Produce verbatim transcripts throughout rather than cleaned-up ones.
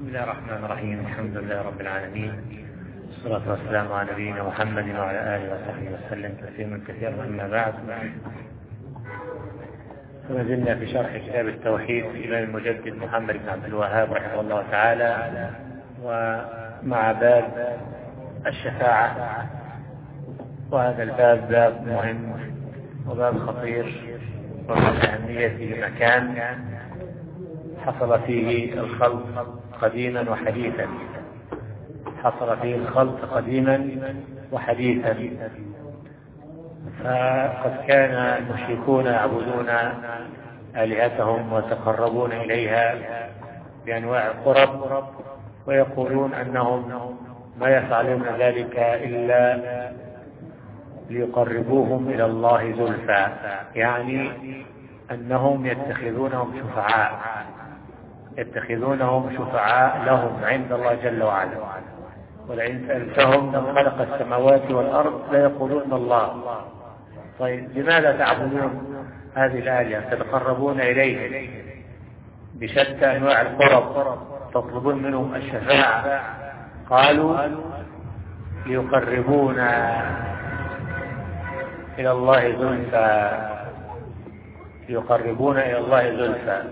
الله الرحمن الرحيم. الحمد لله رب العالمين، والصلاة والسلام على نبينا محمد وعلى آله وصحبه وسلم تسليما كثيرا. أما بعد، فما زلنا في شرح كتاب التوحيد للإمام المجدد محمد بن عبد الوهاب رحمه الله تعالى، ومع باب الشفاعة. وهذا الباب باب مهم وباب خطير ومن أهميته مكان حصل فيه الخلق قديما وحديثا حصل فيه الخلق قديما وحديثا فقد كان المشركون يعبدون آلهتهم ويتقربون إليها بأنواع القرب، ويقولون أنهم ما يفعلون ذلك إلا ليقربوهم إلى الله زلفى، يعني أنهم يتخذونهم شفعاء يتخذونهم شفعاء لهم عند الله جل وعلا. ولئن سألتهم من خلق السماوات والأرض ليقولون الله. طيب، لماذا تعبدون هذه الآلهة تتقربون إليه بشتى أنواع القرب، تطلبون منهم الشفاعة؟ قالوا ليقربونا إلى الله زلفى ليقربون إلى الله زلفى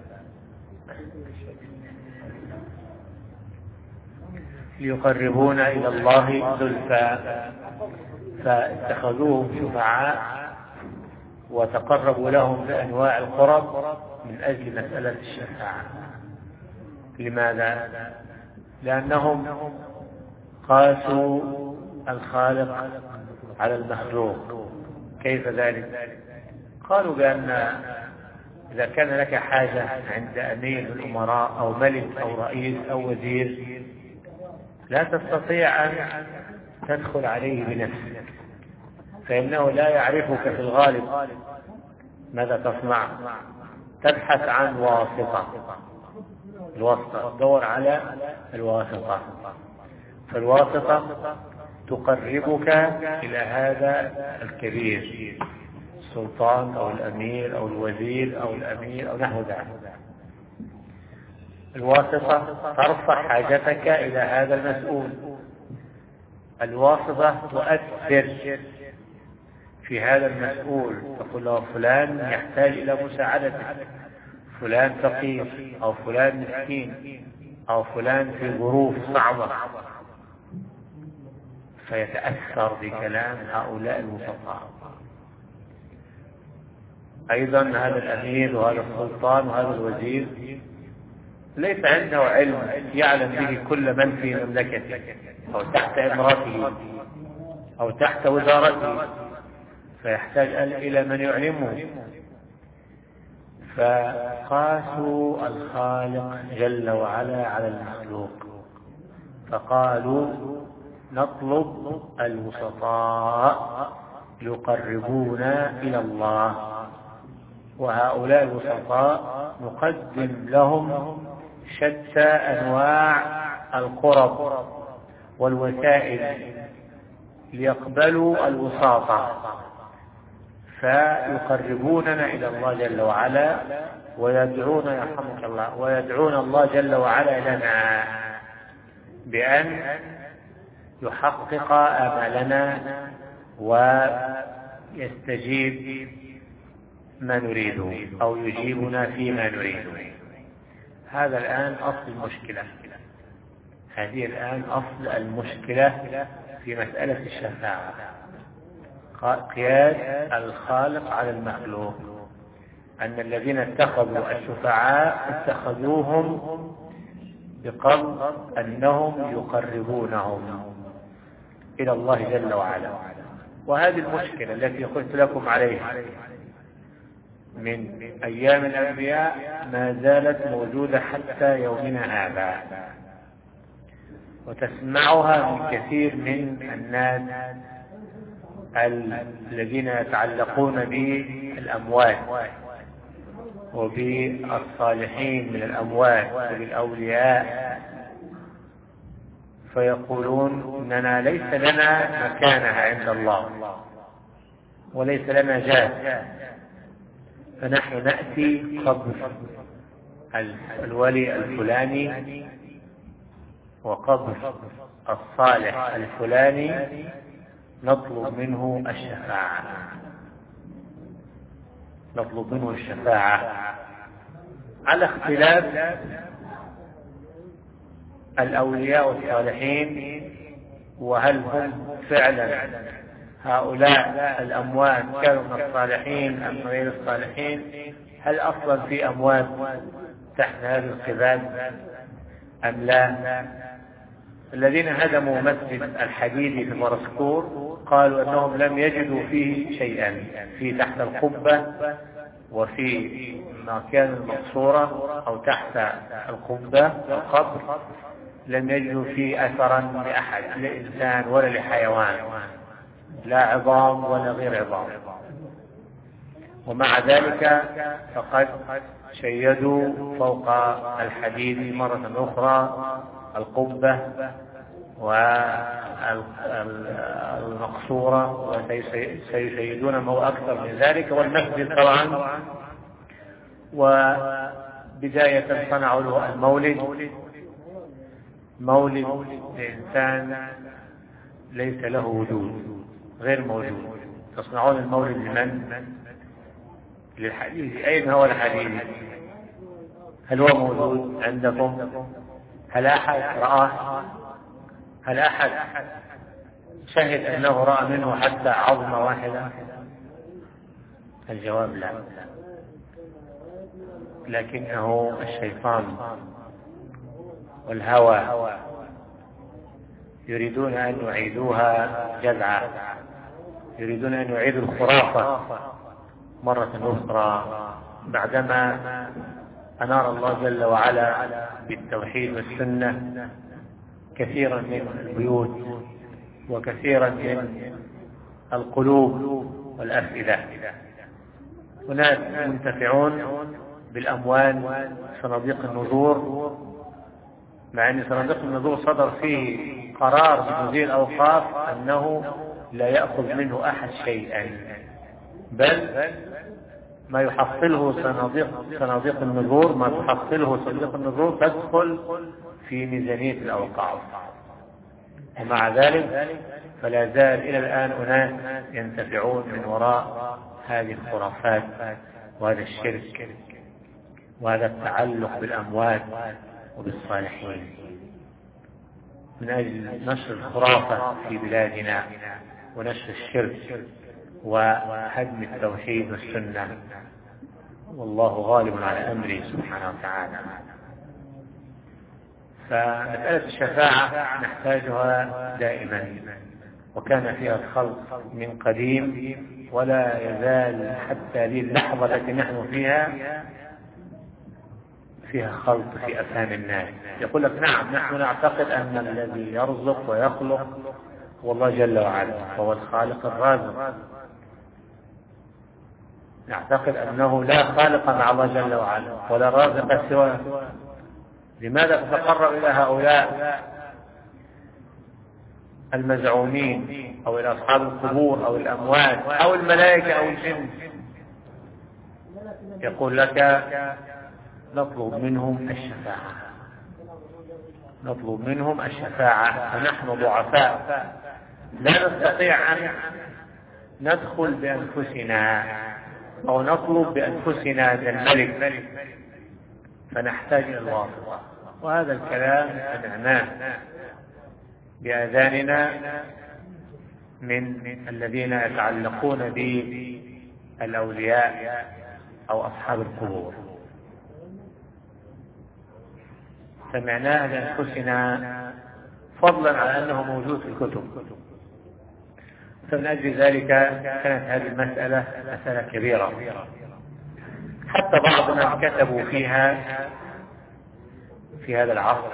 ليقربون إلى الله زلفى فاتخذوهم شفعاء وتقربوا لهم بأنواع القرب من أجل مسألة الشفاعة. لماذا؟ لأنهم قاسوا الخالق على المخلوق. كيف ذلك؟ قالوا بأن إذا كان لك حاجة عند أمير الأمراء أو ملك أو رئيس أو وزير، لا تستطيع أن تدخل عليه بنفسك، فإنه لا يعرفك في الغالب. ماذا تصنع؟ تبحث عن واسطة الواسطة تدور على الواسطة، فالواسطة تقربك إلى هذا الكبير، السلطان أو الأمير أو الوزير أو الأمير أو نحو ذلك. الواسطة ترفع حاجتك إلى هذا المسؤول. الواسطة تؤثر في هذا المسؤول، تقول له فلان يحتاج إلى مساعدتك، فلان فقير أو فلان مسكين أو فلان في ظروف صعبة، فيتأثر بكلام هؤلاء الوسطاء. أيضا هذا الأمير وهذا السلطان وهذا الوزير ليس عنده علم يعلم به كل من في مملكته أو تحت إمارته أو تحت وزارته، فيحتاج إلى من يعلمه. فقاسوا الخالق جل وعلا على المخلوق، فقالوا نطلب الوسطاء يقربونا إلى الله، وهؤلاء الوسطاء نقدم لهم شتى أنواع القرب والوسائل ليقبلوا الوساطة، فيقربوننا إلى الله جل وعلا ويدعون يرحمك الله ويدعون الله جل وعلا لنا بأن يحقق آمالنا ويستجيب ما نريده أو يجيبنا فيما نريده. هذا الآن أصل المشكلة هذه الآن أصل المشكلة في مسألة الشفاعة، قياس الخالق على المخلوق. أن الذين اتخذوا الشفعاء اتخذوهم بقصد أنهم يقربونهم إلى الله جل وعلا. وهذه المشكلة التي قلت لكم عليها من أيام الأنبياء ما زالت موجودة حتى يومنا هذا، وتسمعها من كثير من الناس الذين يتعلقون بالأموات وبالصالحين من الأموات وبالأولياء، فيقولون إننا ليس لنا مكانها عند الله وليس لنا جاه، فنحن نأتي قبر الولي الفلاني وقبر الصالح الفلاني نطلب منه الشفاعة، نطلب منه الشفاعة على اختلاف الأولياء والصالحين، وهل هم فعلا هؤلاء الأموات كانوا من الصالحين أم غير الصالحين، هل أصلا في أموات تحت هذه القباب أم لا. الذين هدموا مسجد الحديدي في مرسكور قالوا أنهم لم يجدوا فيه شيئا، في تحت القبة وفي مكان المقصورة أو تحت القبة القبر لم يجدوا فيه أثرا لأحد، لإنسان ولا لحيوان، لا عظام ولا غير عظام، ومع ذلك فقد شيدوا فوق الحديد مرة أخرى القبة والمقصورة، وسيشيدون ما هو أكثر من ذلك، والمسجد طبعا. وبداية صنعوا له المولد، مولد لإنسان ليس له وجود، غير موجود. تصنعون المولد لمن؟ للحديث. أين هو الحديث؟ هل هو موجود عندكم؟ هل أحد رآه؟ هل أحد شهد أنه رأى منه حتى عظمة واحدة؟ الجواب لا، لكنه الشيطان والهوى يريدون أن يعيدوها جذعة، يريدون أن يعيدوا الخرافة مرة أخرى بعدما أنار الله جل وعلا بالتوحيد والسنة كثيرا من البيوت وكثيرا من القلوب والأفئدة. هناك منتفعون بالأموال، صناديق النذور، مع أن صناديق النذور صدر فيه قرار من وزير الأوقاف أنه لا يأخذ منه أحد شيئا، بل ما يحصله صناديق صناديق النذور ما تحصله صناديق النذور تدخل في ميزانية الأوقاف. ومع ذلك فلا زال إلى الآن أناس ينتفعون من وراء هذه الخرافات وهذا الشرك وهذا التعلق بالأموات وبالصالحين من أجل نشر الخرافة في بلادنا ونشر الشرك وهدم التوحيد والسنة، والله غالب على أمره سبحانه وتعالى. فمسألة الشفاعة نحتاجها دائما، وكان فيها الخلق من قديم ولا يزال حتى هذه اللحظة التي نحن فيها فيها خلط في أفهام الناس. يقول لك نعم نحن نعتقد أن الذي يرزق ويخلق هو الله جل وعلا، هو الخالق الرازق، نعتقد أنه لا خالق مع الله جل وعلا ولا رازق سواه. لماذا تتقرب إلى هؤلاء المزعومين أو إلى أصحاب القبور أو الأموات أو الملائكة أو الجن؟ يقول لك نطلب منهم الشفاعة، نطلب منهم الشفاعة، فنحن ضعفاء لا نستطيع أن ندخل بأنفسنا أو نطلب بأنفسنا من الملك، فنحتاج إلى الواسطة. وهذا الكلام سمعناه بآذاننا من الذين يتعلقون بالأولياء أو أصحاب القبور، سمعناه لأنفسنا فضلا على أنه موجود في الكتب. فمن أجل ذلك كانت هذه المسألة مسألة كبيرة، حتى بعض من كتبوا فيها في هذا العصر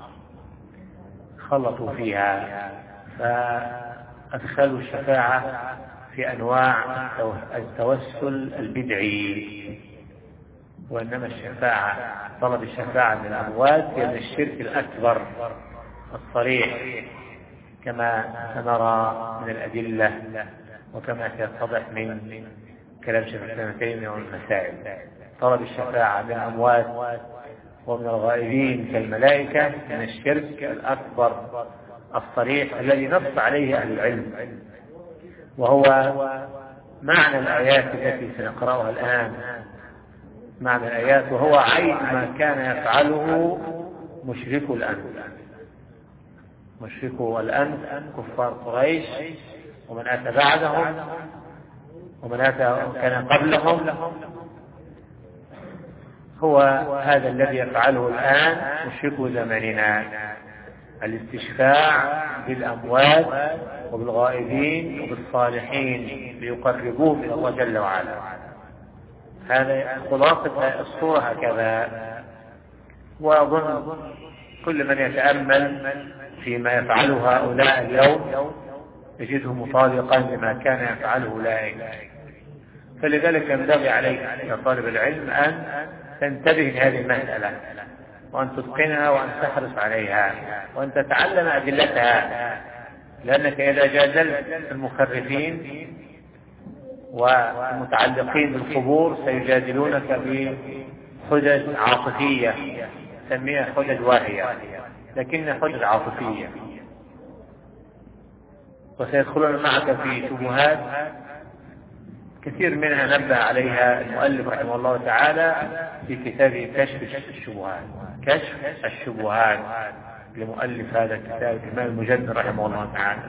خلطوا فيها فأدخلوا الشفاعة في أنواع التوسل البدعي، وإنما الشفاعة طلب الشفاعة من الأموات هي من الشرك الأكبر الصريح كما سنرى من الأدلة وكما سيتضح من كلام شيخ الإسلام ابن تيمية والمسائل. طلب الشفاعة من الأموات ومن الغائبين كالملائكة من الشرك الأكبر الصريح الذي نص عليه أهل العلم، وهو معنى الآيات التي سنقرأها الآن. معنى الآيات وهو عين ما كان يفعله مشركو الأمس. مشركو الأمس كفار قريش ومن أتى بعدهم ومن أتى كان قبلهم، هو هذا الذي يفعله الآن مشركو زماننا، الاستشفاع بالأموات وبالغائبين وبالصالحين ليقربوهم إلى الله جل وعلا. هذا خلاصة الصورة هكذا. وأظن كل من يتأمل فيما يفعله هؤلاء اليوم يجده مطابقا لما كان يفعله أولئك. فلذلك ينبغي عليك يا طالب العلم أن تنتبه لهذه المسألة، وأن تتقنها وأن تحرص عليها وأن تتعلم أدلتها، لأنك إذا جادلت المخرفين والمتعلقين بالقبور سيجادلونك بحجج عاطفية، سميها حجج واهية لكنها حجج عاطفية، وسيدخلون معك في شبهات كثير منها نبه عليها المؤلف رحمه الله تعالى في كتابه كشف الشبهات. كشف الشبهات لمؤلف هذا الكتاب الإمام المجدد رحمه الله تعالى.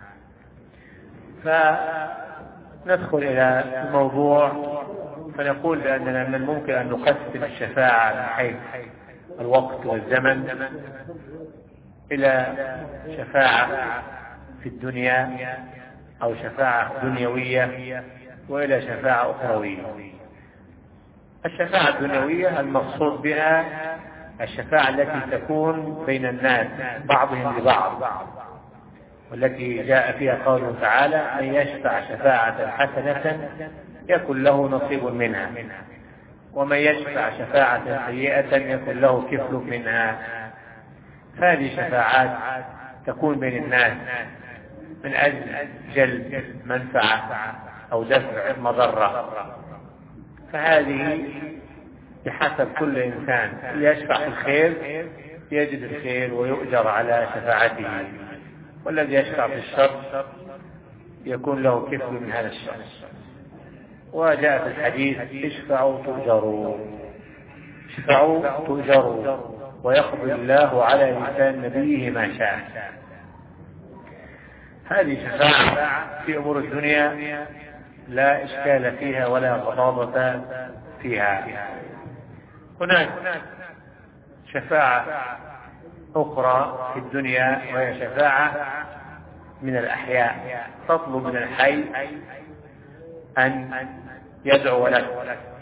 فندخل إلى الموضوع فنقول بأننا من الممكن أن نقسم الشفاعة من حيث الوقت والزمن إلى شفاعة في الدنيا أو شفاعة دنيوية وإلى شفاعة أخروية. الشفاعة الدنيوية المقصود بها الشفاعة التي تكون بين الناس بعضهم لبعض، والتي جاء فيها قوله تعالى: من يشفع شفاعة حسنة يكن له نصيب منها، ومن يشفع شفاعة سيئة يكن له كفل منها. هذه شفاعات تكون بين الناس من أجل جلب منفعة أو دفع مضرة، فهذه بحسب كل إنسان. يشفع في الخير يجد الخير ويؤجر على شفاعته، والذي يشفع في الشر يكون له كفل من هذا الشر. وجاء في الحديث: اشفعوا تؤجروا، اشفعوا تؤجروا، ويقضي الله على لسان نبيه ما شاء. هذه شفاعة في أمور الدنيا لا إشكال فيها ولا غضاضة فيها. هناك شفاعة أخرى في الدنيا وهي شفاعة من الأحياء، تطلب من الحي أن يدعو لك.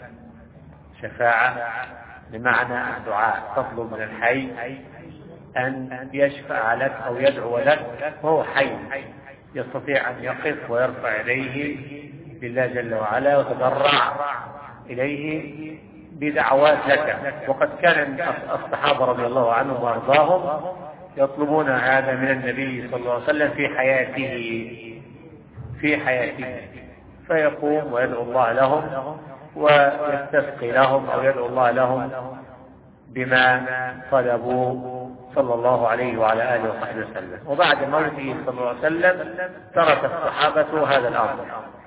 شفاعة بمعنى الدعاء، تطلب من الحي أن يشفع لك أو يدعو لك وهو حي، يستطيع أن يقف ويرفع إليه لله جل وعلا وتضرع إليه بدعوات لك. وقد كان الصحابة رضي الله عنهم وأرضاهم يطلبون هذا من النبي صلى الله عليه وسلم في حياته في حياته فيقوم ويدعو الله لهم ويستسقي لهم أو يدعو الله لهم بما طلبوا صلى الله عليه وعلى آله وصحبه وسلم. وبعد موته صلى الله عليه وسلم ترك الصحابة هذا الأمر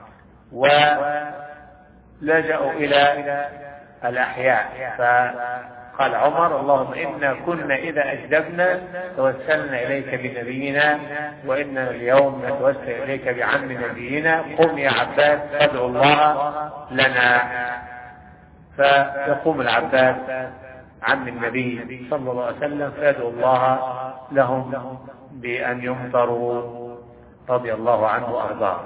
ولجأوا إلى الأحياء. فقال عمر: اللهم إنا كنا إذا أجدبنا توسلنا إليك بنبينا، وإنا اليوم نتوسل إليك بعم نبينا، قم يا عباس فادعو الله لنا. فيقوم العباس عم النبي صلى الله عليه وسلم فيدعو الله لهم بأن يمطروا رضي الله عنه وأرضاه.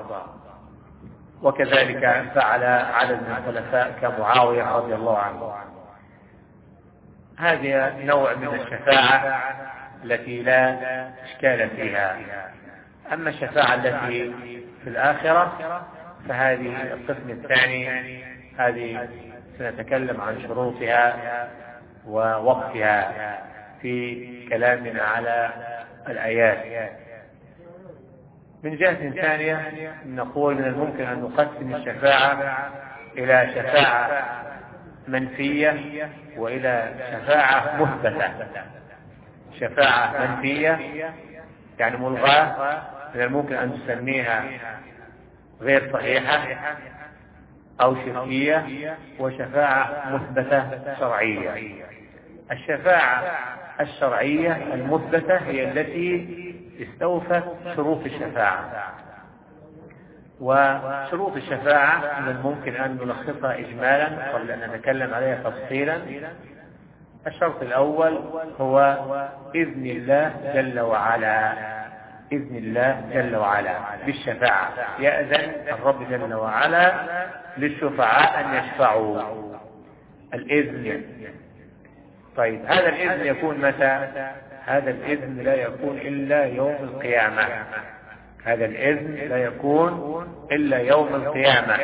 وكذلك فعل عدد من الخلفاء كمعاوية رضي الله عنه. هذه نوع من الشفاعة التي لا إشكال فيها. أما الشفاعة التي في الآخرة فهذه القسم الثاني، هذه سنتكلم عن شروطها ووقتها في كلامنا على الآيات. من جهة ثانية نقول من الممكن أن نقسم الشفاعة إلى شفاعة منفية وإلى شفاعة مثبتة. شفاعة منفية يعني ملغاة، من الممكن أن تسميها غير صحيحة أو شركية، وشفاعة مثبتة شرعية. الشفاعة الشرعية المثبتة هي التي استوفت شروط الشفاعة، وشروط الشفاعة من الممكن أن نلخصها إجمالا قبل أن نتكلم عليها تفصيلا. الشرط الأول هو إذن الله جل وعلا، إذن الله جل وعلا بالشفاعة، يأذن الرب جل وعلا للشفعاء أن يشفعوا، الإذن. طيب هذا الإذن يكون متى؟ هذا الإذن لا يكون إلا يوم القيامة، هذا الإذن لا يكون إلا يوم القيامة.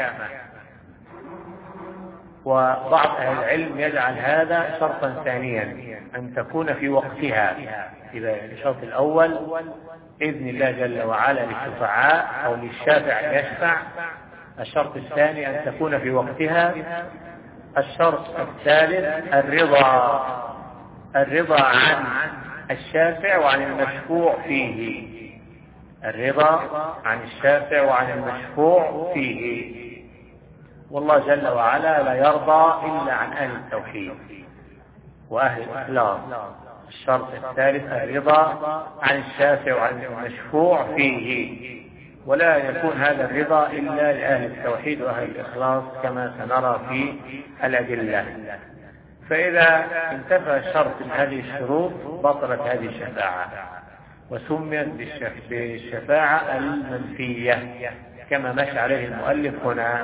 وبعض أهل العلم يجعل هذا شرطا ثانيا، أن تكون في وقتها. إذا الشرط الأول إذن الله جل وعلا للشفعاء أو للشافع يشفع، الشرط الثاني أن تكون في وقتها. الشرط الثالث الرضا، الرضا عن الشافع وعن المشفوع فيه، الرضا عن الشافع وعن المشفوع فيه. والله جل وعلا لا يرضى إلا عن أهل التوحيد وأهل الإخلاص. الشرط الثالث الرضا عن الشافع وعن المشفوع فيه، ولا يكون هذا الرضا إلا لأهل التوحيد وأهل الإخلاص كما سنرى في الأدلة. فإذا انتفى شرط من هذه الشروط بطلت هذه الشفاعة، وسميت بالشفاعة المنفية كما مشى عليه المؤلف هنا،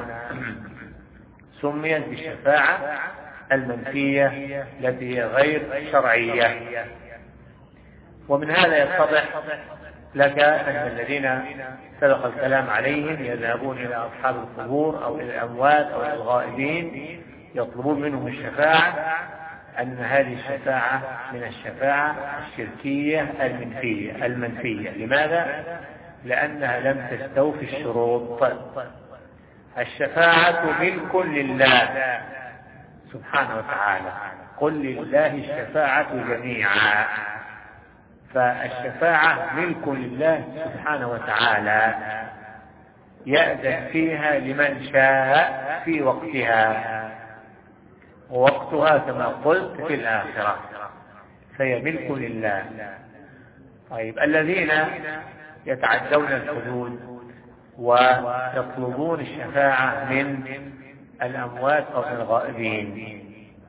سميت بالشفاعة المنفية التي هي غير شرعية. ومن هذا يتضح لك أن الذين سبق الكلام عليهم يذهبون إلى أصحاب القبور أو إلى الأموات أو إلى الغائبين يطلبون منهم الشفاعة، أن هذه الشفاعة من الشفاعة الشركية المنفية المنفية. لماذا؟ لأنها لم تستوفي الشروط. الشفاعة ملك لله سبحانه وتعالى، قل لله الشفاعة جميعا، فالشفاعة ملك لله سبحانه وتعالى، يأذن فيها لمن شاء في وقتها، ووقتها كما قلت في الآخرة، فهي ملك لله. طيب الذين يتعدون الحدود ويطلبون الشفاعة من الأموات أو من الغائبين،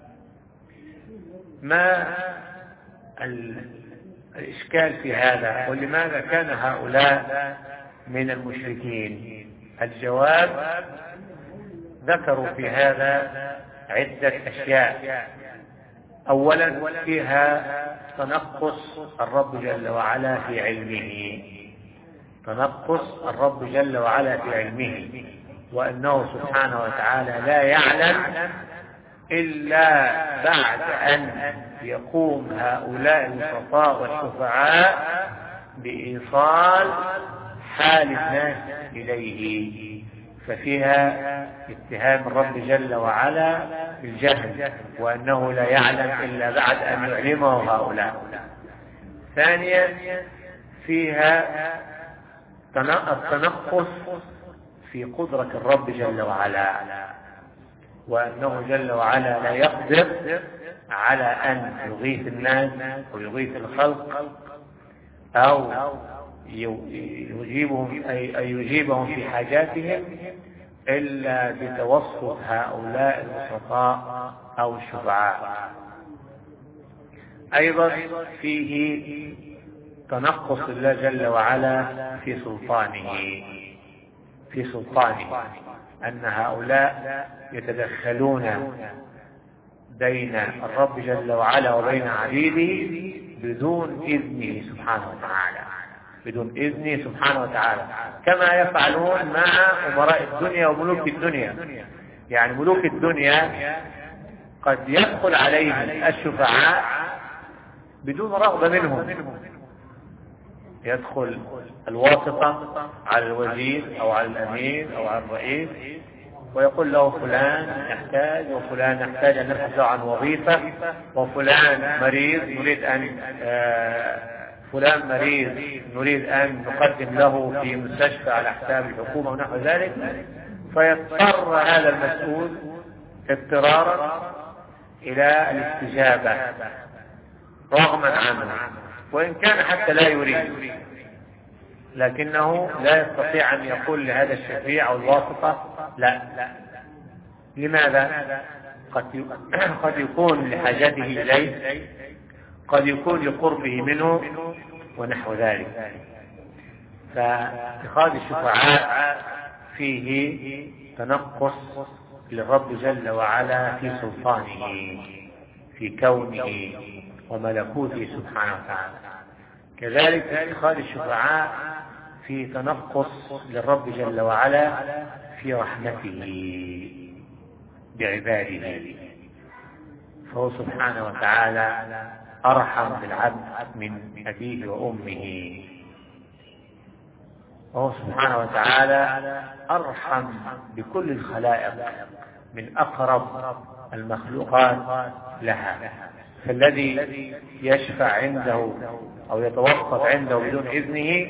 ما الإشكال في هذا؟ ولماذا كان هؤلاء من المشركين؟ الجواب ذكروا في هذا عدة أشياء. أولا فيها تنقص الرب جل وعلا في علمه، تنقص الرب جل وعلا في علمه، وأنه سبحانه وتعالى لا يعلم إلا بعد أن يقوم هؤلاء الوسطاء والشفعاء بإيصال حال الناس إليه، ففيها اتهام الرب جل وعلا بالجهل، وأنه لا يعلم إلا بعد أن يعلمه هؤلاء. ثانيا فيها التنقص في قدرة الرب جل وعلا، وأنه جل وعلا لا يقدر على أن يغيث الناس أو يغيث الخلق أو يجيبهم أي يجيبهم في حاجاتهم إلا بتوسط هؤلاء الوسطاء أو الشفعاء. أيضا فيه تنقص الله جل وعلا في سلطانه، في سلطانه أن هؤلاء يتدخلون بين الرب جل وعلا وبين عبيده بدون إذنه سبحانه وتعالى، بدون إذنه سبحانه وتعالى، كما يفعلون مع أمراء الدنيا وملوك الدنيا. يعني ملوك الدنيا قد يدخل عليهم الشفعاء بدون رغبة منهم، يدخل الواسطة على الوزير أو على الأمير أو على الرئيس ويقول له فلان يحتاج وفلان يحتاج أن نبحث عن وظيفة، وفلان مريض نريد أن فلان مريض نريد أن نقدم له في مستشفى على حساب الحكومة ونحو ذلك، فيضطر هذا المسؤول اضطرارا إلى الاستجابة رغما عنه، وإن كان حتى لا يريد، لكنه لا يستطيع أن يقول لهذا الشفيع أو الواسطة لا. لماذا؟ قد قد يكون لحاجته إليه، قد يكون لقربه منه ونحو ذلك. فاتخاذ الشفعاء فيه تنقص للرب جل وعلا في سلطانه في كونه وملكوته سبحانه وتعالى. كذلك اتخاذ الشفعاء في تنقص للرب جل وعلا في رحمته بعباده، فهو سبحانه وتعالى أرحم بالعبد من أبيه وأمه، وهو سبحانه وتعالى أرحم بكل الخلائق من أقرب المخلوقات لها. فالذي يشفع عنده أو يتوسط عنده بدون إذنه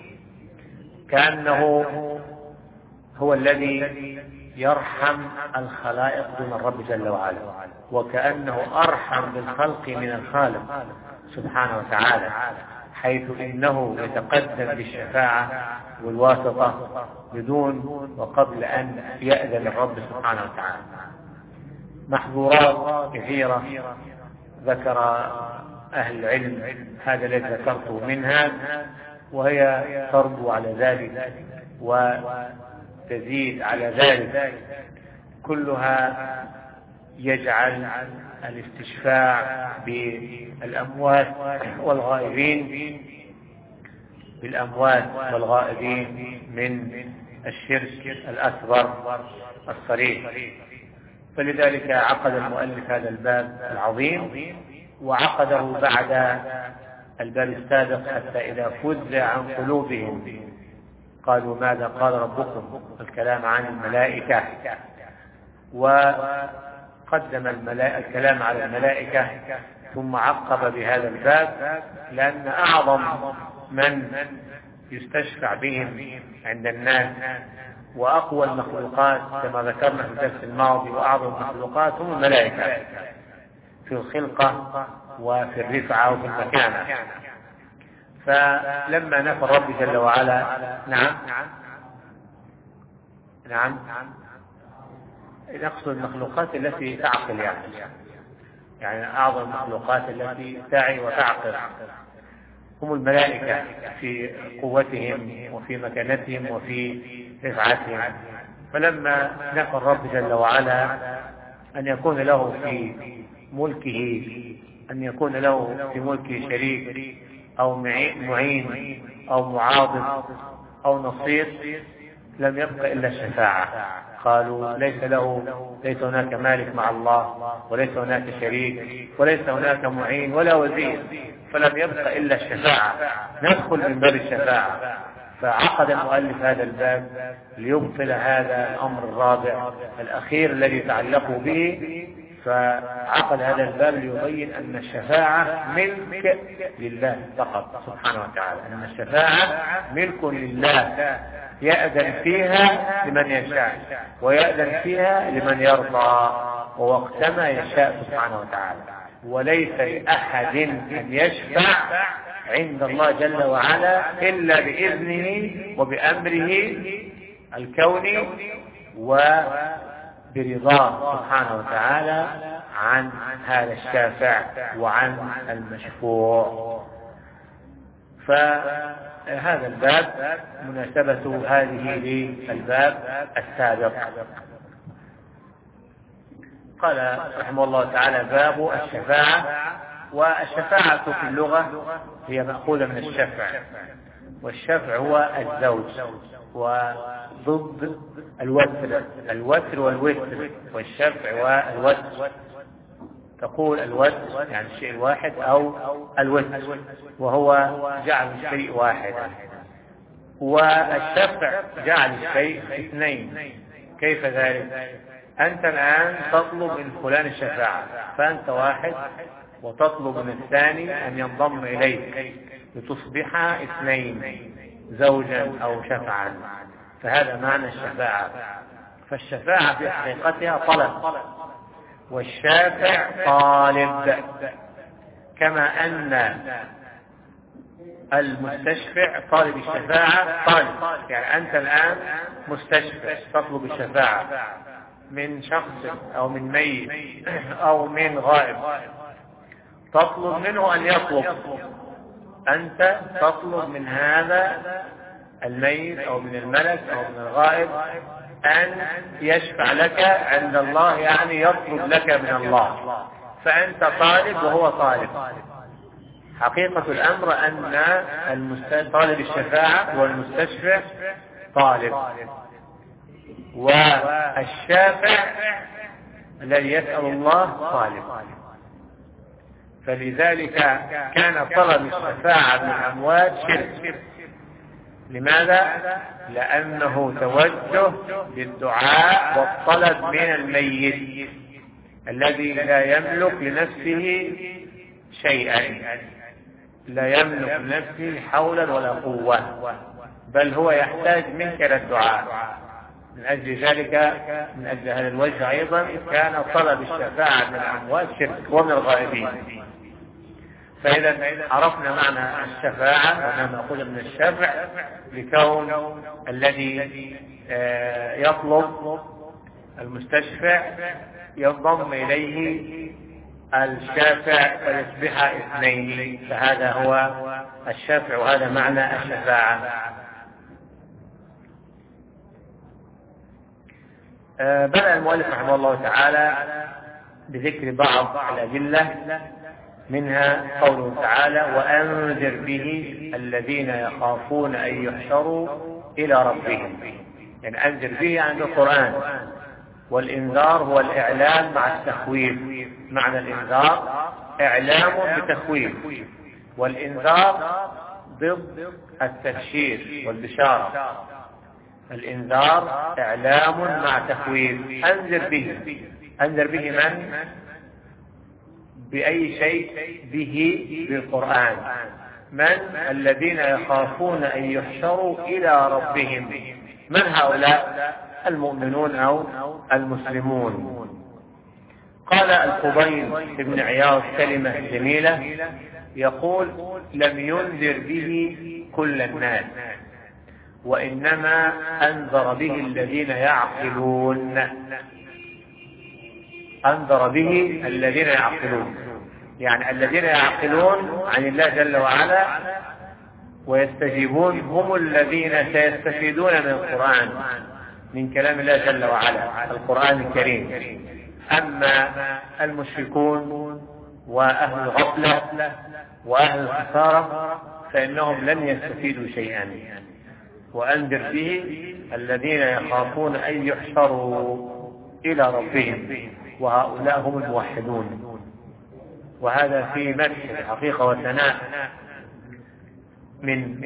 كأنه هو الذي يرحم الخلائق دون الرب جل وعلا، وكأنه أرحم بالخلق من الخالق سبحانه وتعالى، حيث إنه يتقدم بالشفاعة والواسطة بدون وقبل أن يأذن الرب سبحانه وتعالى. محظورات كثيرة ذكر أهل العلم، هذا الذي ذكرته منها، وهي تربو على ذلك وتزيد على ذلك، كلها يجعل الاستشفاع بالأموات والغائبين بالأموات والغائبين من الشرك الأكبر الصريح. فلذلك عقد المؤلف هذا الباب العظيم، وعقده بعد الباب السابق حتى إذا فزع عن قلوبهم قالوا ماذا قال ربكم، الكلام عن الملائكة، وقدم الملائكة الكلام على الملائكة ثم عقب بهذا الباب، لأن أعظم من يستشفع بهم عند الناس وأقوى المخلوقات كما ذكرنا في الدرس الماضي، وأعظم المخلوقات هم الملائكة في الخلقة وفي الرفعة وفي المكانة. فلما نفى الرب جل وعلا نعم نعم نقصد المخلوقات التي تعقل، يعني يعني أعظم المخلوقات التي تعي وتعقل هم الملائكة في قوتهم وفي مكانتهم وفي رفعتهم. فلما نفى الرب جل وعلا أن يكون له في ملكه أن يكون له في ملكه شريك أو معين أو معاضد أو نصير، لم يبقى إلا الشفاعة. قالوا ليس له ليس هناك مالك مع الله، وليس هناك شريك، وليس هناك معين ولا وزير، فلم يبقى إلا الشفاعة، ندخل من باب الشفاعة. فعقد المؤلف هذا الباب ليبطل هذا الأمر الرابع الأخير الذي يتعلق به، فعقد هذا الباب ليبين أن الشفاعة ملك لله فقط سبحانه وتعالى، أن الشفاعة ملك لله يأذن فيها لمن يشاء ويأذن فيها لمن يرضى ووقتما يشاء سبحانه وتعالى، وليس لأحد أن يشفع عند الله جل وعلا إلا بإذنه وبأمره الكوني وبرضاه سبحانه وتعالى عن هذا الشافع وعن المشفوع. فهذا الباب مناسبة هذه للباب السابق. قال رحمه الله تعالى باب الشفاعة. والشفاعة في اللغة هي مأخوذة من الشفع، والشفع هو الزوج وضد الوتر، الوتر والوتر، والشفع والوتر. تقول الوتر يعني الشيء الواحد أو الوتر وهو جعل الشيء واحد، والشفع جعل الشيء اثنين، كيف ذلك؟ أنت الآن تطلب من فلان الشفاعة، فأنت واحد وتطلب من الثاني أن ينضم إليك لتصبح اثنين، زوجا أو شفعا، فهذا معنى الشفاعة. فالشفاعة في حقيقتها طلب، والشافع طالب، كما أن المستشفع طالب الشفاعة طالب. يعني أنت الآن مستشفع تطلب الشفاعة من شخص أو من ميت أو من غائب، تطلب منه أن يطلب، أنت تطلب من هذا الميت أو من الملك أو من الغائب أن يشفع لك عند الله، يعني يطلب لك من الله، فأنت طالب وهو طالب. حقيقة الأمر أن طالب الشفاعة والمستشفع طالب، والشافع الذي يسأل الله طالب. فلذلك كان طلب الشفاعة من الأموات شرك. لماذا؟ لأنه توجه للدعاء والطلب من الميت الذي لا يملك لنفسه شيئا، لا يملك لنفسه حولا ولا قوة، بل هو يحتاج منك للدعاء. من أجل ذلك، من أجل هذا الوجه أيضا كان طلب الشفاعة من الأموات شرك ومن الغائبين. فإذا عرفنا معنى الشفاعة وما نأخذ من الشفع، لكون الذي يطلب المستشفع ينضم إليه الشافع فيصبح اثنين، فهذا هو الشفع، وهذا معنى الشفاعة. بدأ المؤلف رحمه الله تعالى بذكر بعض الأدلة، منها قوله تعالى: وأنذر به الذين يخافون أن يحشروا إلى ربهم. يعني أنذر به عند القرآن، والإنذار هو الإعلام مع التخويف. معنى الإنذار إعلام بتخويف، والإنذار ضد التبشير والبشارة. الإنذار إعلام مع تخويف. أنذر به، أنذر به من؟ بأي شيء؟ به بالقرآن. من؟ الذين يخافون أن يحشروا إلى ربهم. من هؤلاء؟ المؤمنون أو المسلمون. قال الفضيل بن عياض كلمة جميلة، يقول: لم ينذر به كل الناس، وإنما أنذر به الذين يعقلون. أنذر به الذين يعقلون، يعني الذين يعقلون عن الله جل وعلا ويستجيبون هم الذين سيستفيدون من القرآن، من كلام الله جل وعلا، القرآن الكريم. أما المشركون وأهل الغفلة وأهل الخسارة فإنهم لن يستفيدوا شيئا. وأنذر به الذين يخافون أن يحشروا إلى ربهم، وهؤلاء هم الموحدون. وهذا في مدح الحقيقة وثناء من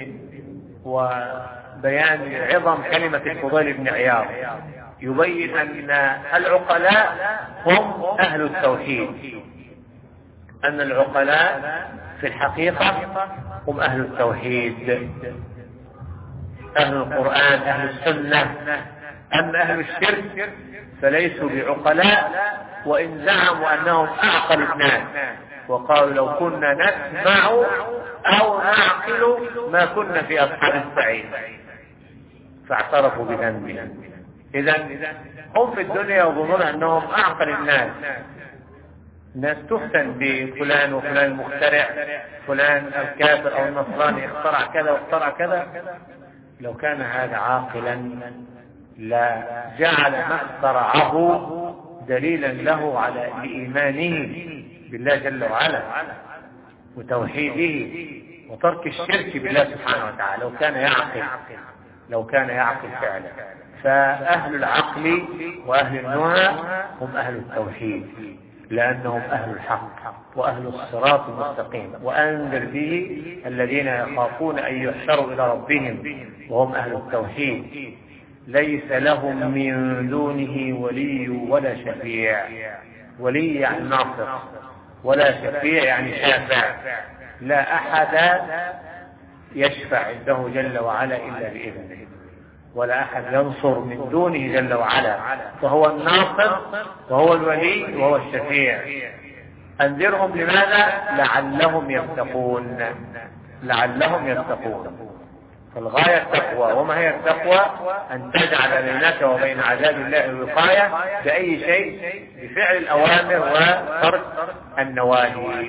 وبيان عظم كلمة الفضيل بن عياض، يبين أن العقلاء هم أهل التوحيد، أن العقلاء في الحقيقة هم أهل التوحيد، أهل القرآن، أهل السنة. أما أهل الشرك فليسوا بعقلاء، وإن زعموا أنهم أعقل الناس وقالوا لو كنا نسمع أو نعقل ما كنا في أصحاب السعير، فاعترفوا بذنبهم. إذن هم في الدنيا يظنون أنهم أعقل الناس. الناس تفتن بفلان وفلان المخترع، فلان الكافر أو النصراني اخترع كذا واخترع كذا. لو كان هذا عاقلا لا جعل ما اخترعه دليلا له على إيمانه بالله جل وعلا وتوحيده وترك الشرك بالله سبحانه وتعالى. لو كان يعقل لو كان يعقل فعلا. فأهل العقل وأهل النهى هم أهل التوحيد، لأنهم أهل الحق وأهل الصراط المستقيم. وأنذر به الذين يخافون أن يحشروا إلى ربهم، وهم أهل التوحيد. ليس لهم من دونه ولي ولا شفيع. ولي يعني ناصر، ولا شفيع يعني شافع. لا أحد يشفع عنده جل وعلا إلا بإذنه، ولا أحد ينصر من دونه جل وعلا، فهو الناصر وهو الولي وهو الشفيع. أنذرهم لماذا؟ لعلهم يتقون. لعلهم يتقون. فالغاية التقوى. وما هي التقوى؟ أن تجعل بينك وبين عذاب الله وقاية بأي شيء؟ بفعل الأوامر وترك النواهي.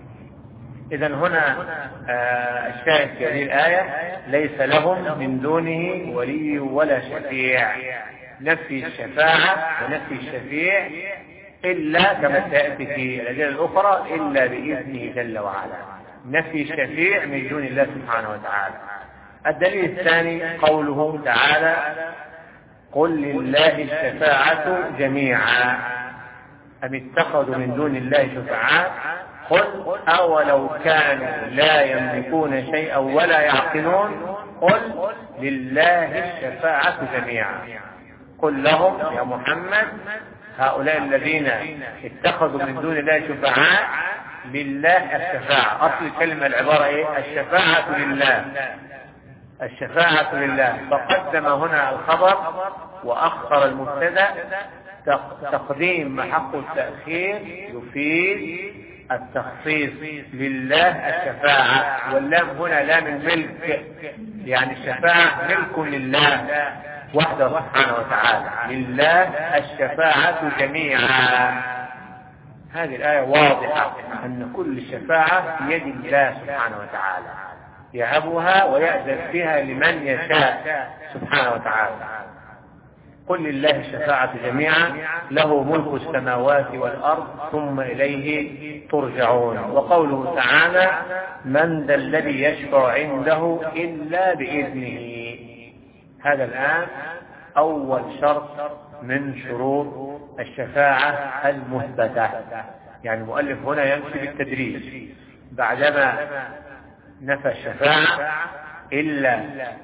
إذن هنا آه الشاهد في هذه الآية ليس لهم من دونه ولي ولا شفيع. نفي الشفاعة ونفي الشفيع إلا كما سيأتي في الأدلة الأخرى إلا بإذنه جل وعلا. نفي الشفيع من دون الله سبحانه وتعالى. الدليل الثاني قوله تعالى قل لله الشفاعة جميعا أم اتخذوا من دون الله شفعاء قل أولو كانوا لا يملكون شيئا ولا يعقلون قل لله الشفاعة جميعا. قل لهم يا محمد هؤلاء الذين اتخذوا من دون الله شفعاء لله الشفاعة. أصل كلمة العبارة إيه؟ الشفاعة لله. الشفاعة لله. فقدم هنا الخبر وأخر المبتدأ. تقديم محق التأخير يفيد التخصيص. لله الشفاعة، واللام هنا لام الملك، يعني الشفاعة ملك لله وحده سبحانه وتعالى. لله الشفاعة جميعا. هذه الآية واضحة أن كل الشفاعة بيد الله سبحانه وتعالى، يهبها ويأذن فيها لمن يشاء سبحانه وتعالى. قل لله الشفاعة جميعا له ملك السماوات والأرض ثم إليه ترجعون. وقوله تعالى من ذا الذي يشفع عنده إلا بإذنه. هذا الآن أول شرط من شروط الشفاعة المثبتة. يعني المؤلف هنا يمشي بالتدريج. بعدما نفى الشفاعة إلا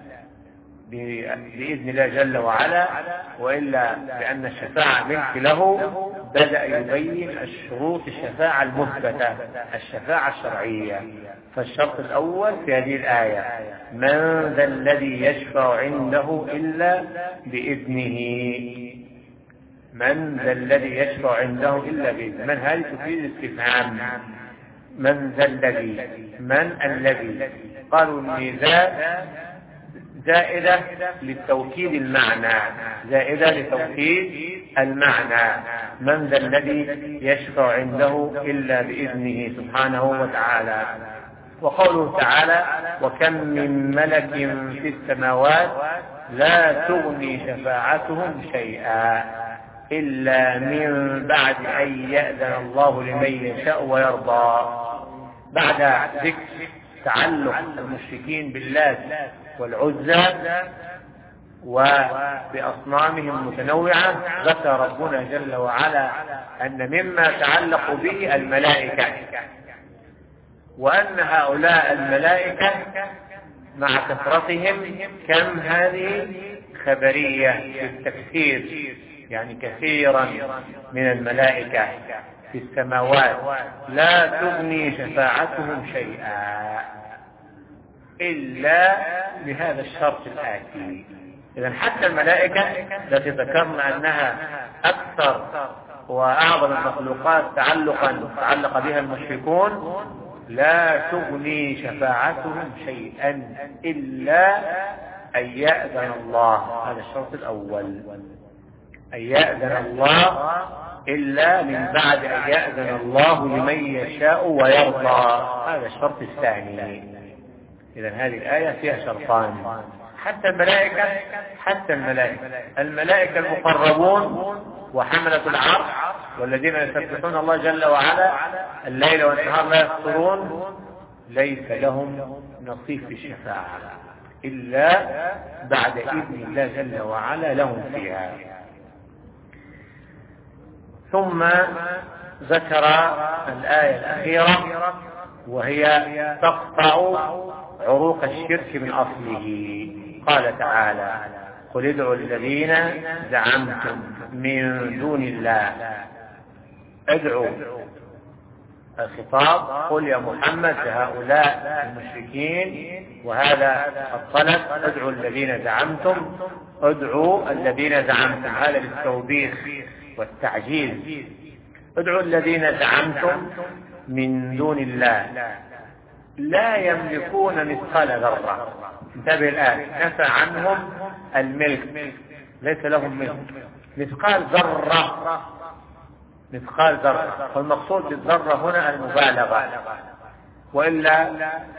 بإذن الله جل وعلا وإلا بأن الشفاعة ملك له، بدأ يبين الشروط الشفاعة المثبتة، الشفاعة الشرعية. فالشرط الأول في هذه الآية من ذا الذي يشفع عنده إلا بإذنه. من ذا الذي يشفع عنده إلا بإذنه. من هذه تفيد استفهام. من ذا الذي، من الذي. قالوا ان ذا زائدة للتوكيد المعنى، زائدة لتوكيد المعنى. من ذا الذي يشفع عنده إلا بإذنه سبحانه وتعالى. وقوله تعالى وكم من ملك في السماوات لا تغني شفاعتهم شيئا إلا من بعد أن يأذن الله لمن يشاء ويرضى. بعد ذكر تعلق المشركين باللات والعزى وبأصنامهم المتنوعة، ذكر ربنا جل وعلا أن مما تعلق به الملائكة، وأن هؤلاء الملائكة مع كثرتهم كم هذه خبرية في التفسير، يعني كثيرا من الملائكة في السماوات لا تغني شفاعتهم شيئا إلا بهذا الشرط الآتي. إذن حتى الملائكة التي ذكرنا أنها أكثر وأعظم المخلوقات تعلقا تعلق بها المشركون لا تغني شفاعتهم شيئا إلا أن يأذن الله. هذا الشرط الأول، أن يأذن الله إلا من بعد أن يأذن الله لمن يشاء ويرضى. هذا الشرط الثاني. إذن هذه الآية فيها شرطان. حتى الملائكة حتى الملائكة الملائكة المقربون وحملة العرش والذين يسبحون الله جل وعلا الليل والنهار لا يفطرون ليس لهم نصيب في الشفاعة إلا بعد إذن الله جل وعلا لهم فيها. ثم ذكر الآية الأخيرة وهي تقطع عروق الشرك من أصله. قال تعالى قل ادعوا الذين زعمتم من دون الله. ادعوا الخطاب، قل يا محمد لهؤلاء المشركين، وهذا الطلب ادعوا الذين زعمتم، ادعوا الذين زعمتم، هذا للتوبيخ والتعجيل. ادعوا الذين زعمتم من دون الله لا يملكون مثقال ذرة. انتبه الآن، نفى عنهم الملك، ليس لهم ملك. مثقال ذرة، مثقال ذرة، والمقصود بالذرة هنا المبالغة، وإلا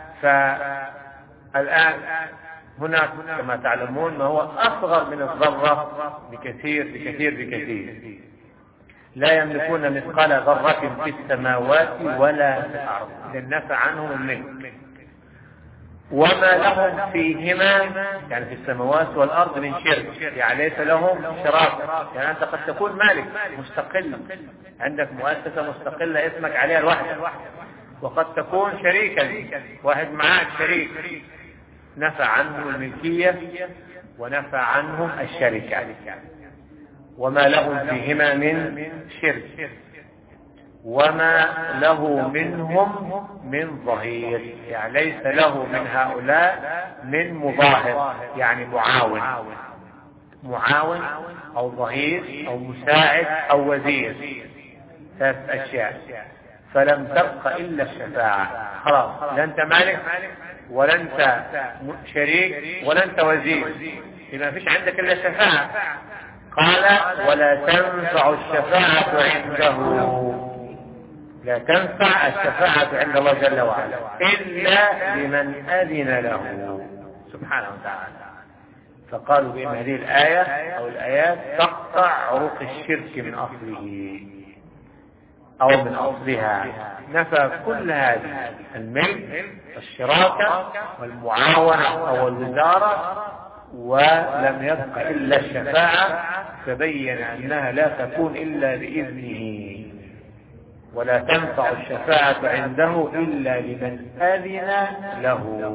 فالآن هناك كما تعلمون ما هو أصغر من الذرة بكثير بكثير بكثير. لا يملكون مثقال ذرة في السماوات ولا في الأرض، للنفع عنهم الملك. وما لهم فيهما، يعني في السماوات والأرض، من شرك، يعني ليس لهم شراك. يعني أنت قد تكون مالك مستقل، عندك مؤسسة مستقلة اسمك عليها لوحدك، وقد تكون شريكا، واحد معك شريك، نفع عنهم الملكية ونفع عنهم الشركة. وما لهم فيهما من شرك وما له منهم من ظهير، يعني ليس له من هؤلاء من مظاهر، يعني معاون معاون أو ظهير أو مساعد أو وزير، ثلاث أشياء. فلم تبق إلا الشفاعة، خلاص، لا أنت مالك ولا أنت شريك ولا أنت وزير، ما فيش عندك إلا الشفاعة. قال ولا تنفع الشفاعة عنده، لا تنفع الشفاعة عند الله جل وعلا إلا لمن أذن له سبحانه وتعالى. فقالوا بأن هذه الآية أو الآيات تقطع عروق الشرك من أصله أو من أصلها، نفى كل هذه الملك والشراكة والمعاونة أو الوزارة، ولم يبق إلا الشفاعة، فبين أنها لا تكون إلا بإذنه. ولا تنفع الشفاعة عنده إلا لمن أذن له.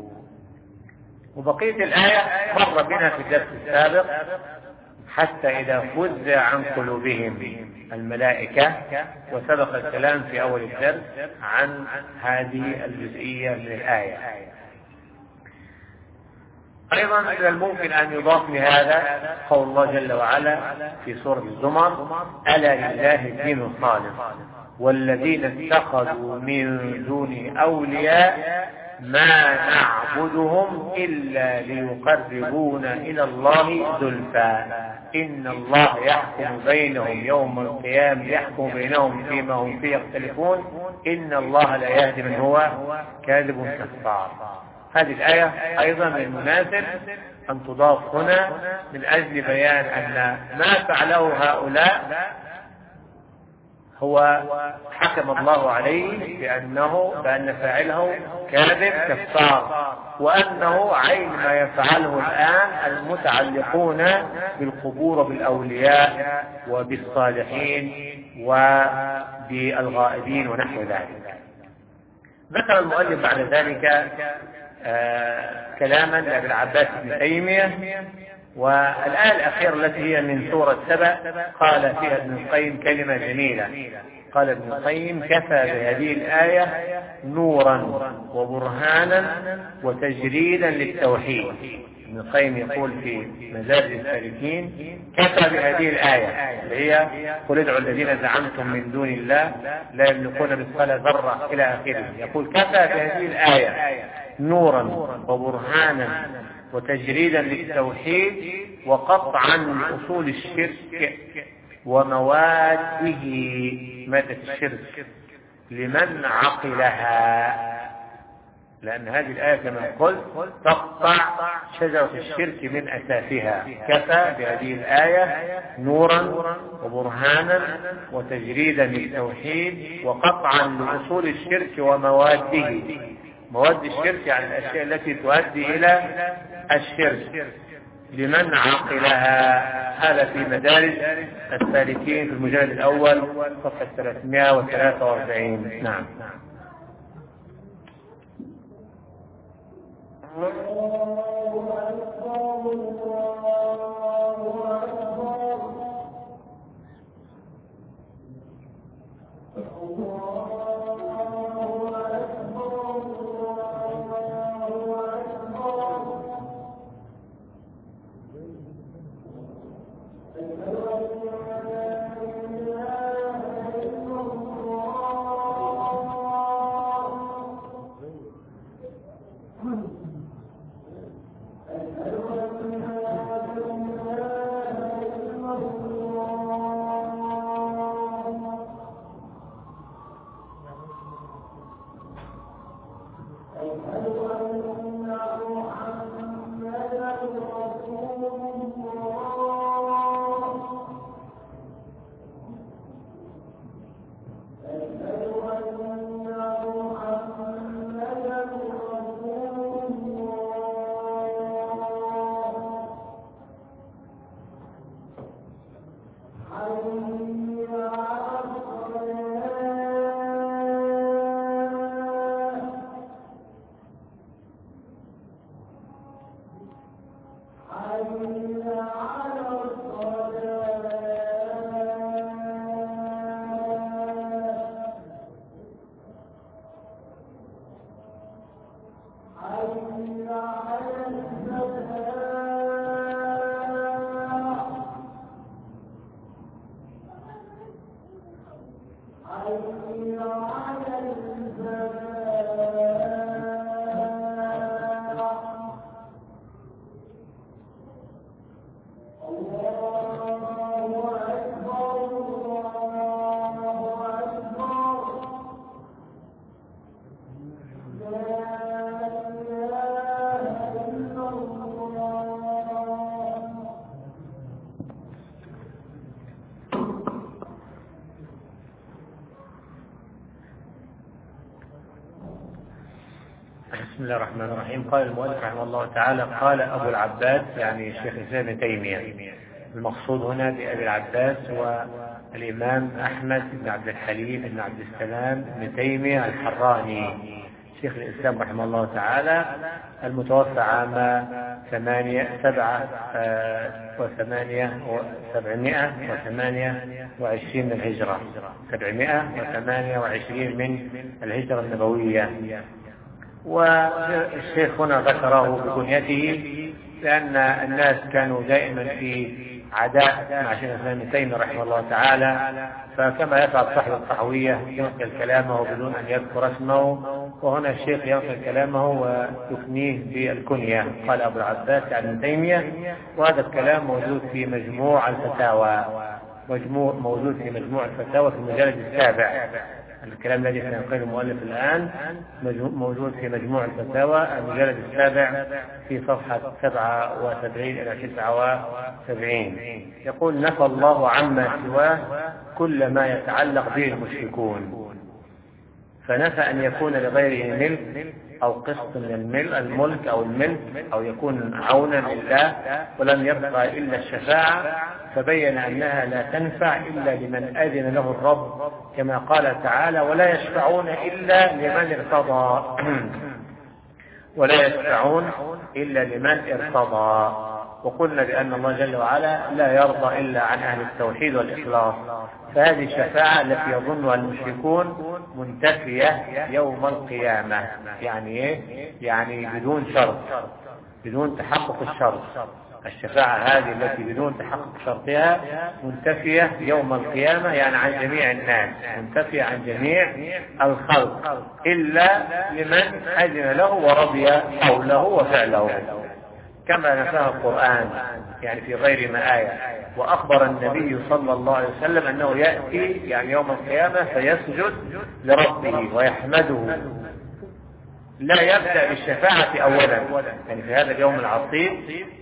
وبقية الآية مر بنا في الدرس السابق، حتى إذا فزع عن قلوبهم الملائكة، وسبق الكلام في أول الدرس عن هذه الجزئية من الآية. أيضا من الممكن أن يضاف لهذا قول الله جل وعلا في سورة الزمر: ألا لله الدين الخالص والذين اتخذوا من دونه أولياء ما نعبدهم إلا ليقربونا إلى الله زلفى إن الله يحكم بينهم يوم القيامة يحكم بينهم فيما هم فيه يختلفون إن الله لا يهدي من هو كاذب كفار. هذه الآية أيضا من المناسب أن تضاف هنا من أجل بيان أن ما فعله هؤلاء هو حكم الله عليه بأنه بأن فاعله كاذب كفار، وأنه عين ما يفعله الآن المتعلقون بالقبور وبالأولياء وبالصالحين وبالغائبين ونحو ذلك. ذكر المؤلف بعد ذلك آه كلاما لأبي العباس بن تيمية، والآية الأخيرة التي هي من سورة سبأ قال فيها ابن القيم كلمة جميلة. قال ابن القيم: كفى بهذه الآية نورا وبرهانا وتجريدا للتوحيد. ابن القيم يقول في مزارج السالكين: كفى بهذه الآية اللي هي قل ادعوا الذين زعمتم من دون الله لا يملكون مثقال ذرة إلى آخره. يقول: كفى بهذه الآية نورا وبرهانا وتجريدا للتوحيد وقطعا لأصول الشرك ومواده مادة الشرك لمن عقلها، لأن هذه الآية كما قلت تقطع شجرة الشرك من أساسها. كفى بهذه الآية نورا وبرهانا وتجريدا للتوحيد وقطعا لأصول الشرك ومواده. مواد الشرك يعني الأشياء التي تؤدي إلى الشرك لمن عقلها. هذا في مدارج السالكين في المجلد الأول صفحة ثلاثمائة وثلاثة وأربعين. نعم. الله أكبر. بسم الله الرحمن الرحيم. قال المؤلف رحمه الله تعالى: قال أبو العباس، يعني شيخ الإسلام ابن تيمية. المقصود هنا بأبي العباس هو الإمام أحمد بن عبد الحليم بن عبد السلام بن تيمية الحراني، شيخ الإسلام رحمه الله تعالى، المتوفى عام ثمانية سبعة وثمانية وسبعمائة وثمانية وعشرين من الهجرة، سبعمائة وثمانية وعشرين من الهجرة النبوية. والشيخ هنا ذكره بكنيته لأن الناس كانوا دائما في عداء مع شيخ الإسلام ابن تيمية رحمه الله تعالى، فكما يفعل صاحب الطحوية ينقل كلامه بدون أن يذكر اسمه، وهنا الشيخ ينقل كلامه ويكنيه بالكنية. قال أبو العباس عن ابن تيمية، وهذا الكلام موجود في مجموع الفتاوى، مجموع موجود في مجموع الفتاوى في المجلد السابع. الكلام الذي سينقله المؤلف الآن موجود في مجموع الفتاوى المجلد السابع في صفحة سبعة وسبعين إلى تسعة وسبعين. يقول: نفى الله عما سواه كل ما يتعلق به المشركون، فنفى أن يكون لغيره ملك أو قسط من الملك الملك أو الملك أو يكون عونا لله، ولم يبقى إلا الشفاعة، فبين أنها لا تنفع إلا لمن أذن له الرب، كما قال تعالى: ولا يشفعون إلا لمن ارتضى ولا يشفعون إلا لمن ارتضى. وقلنا بأن الله جل وعلا لا يرضى إلا عن أهل التوحيد والإخلاص، فهذه الشفاعة التي يظنها المشركون منتفية يوم القيامة. يعني إيه؟ يعني بدون شرط، بدون تحقق الشرط. الشفاعة هذه التي بدون تحقق شرطها منتفية يوم القيامة، يعني عن جميع الناس، منتفية عن جميع الخلق إلا لمن أذن له ورضي قوله وفعله، كما نفاه القرآن يعني في غير ما آية. وأخبر النبي صلى الله عليه وسلم أنه يأتي يعني يوم القيامة فيسجد لربه ويحمده، لا يبدأ بالشفاعة أولا. يعني في هذا اليوم العصيب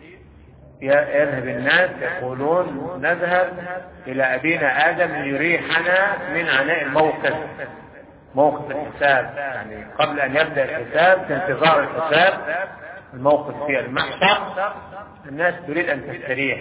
يذهب الناس يقولون: نذهب إلى أبينا آدم ليريحنا من عناء الموقف، موقف الحساب، يعني قبل أن يبدأ الحساب في انتظار الحساب، الموقف في المحشر الناس تريد أن تستريح،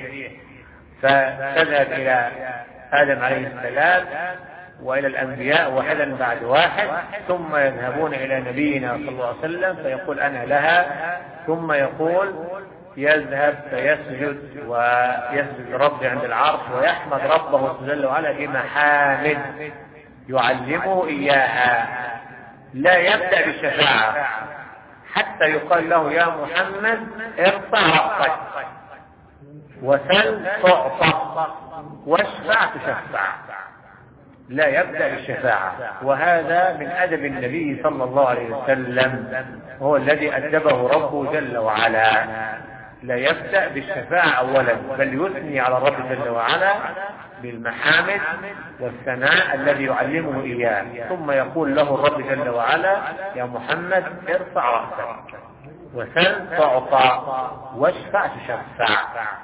فتذهب إلى آدم عليه السلام وإلى الأنبياء واحدا بعد واحد، ثم يذهبون إلى نبينا صلى الله عليه وسلم فيقول: أنا لها، ثم يقول: يذهب فيسجد ويسجد ربي عند العرش ويحمد ربه جل وعلا بمحامد يعلمه إياها، لا يبدأ بالشفاعة حتى يقال له يا محمد ارفع رأسك وسل تعطى واشفع تشفع، لا يبدأ بالشفاعة. وهذا من أدب النبي صلى الله عليه وسلم، هو الذي أدبه ربه جل وعلا، لا يبدأ بالشفاعة أولا، بل يثني على الرب جل وعلا بالمحامد والثناء الذي يعلمه إياه، ثم يقول له الرب جل وعلا يا محمد ارفع رأسك وسل تعطى واشفع تشفع.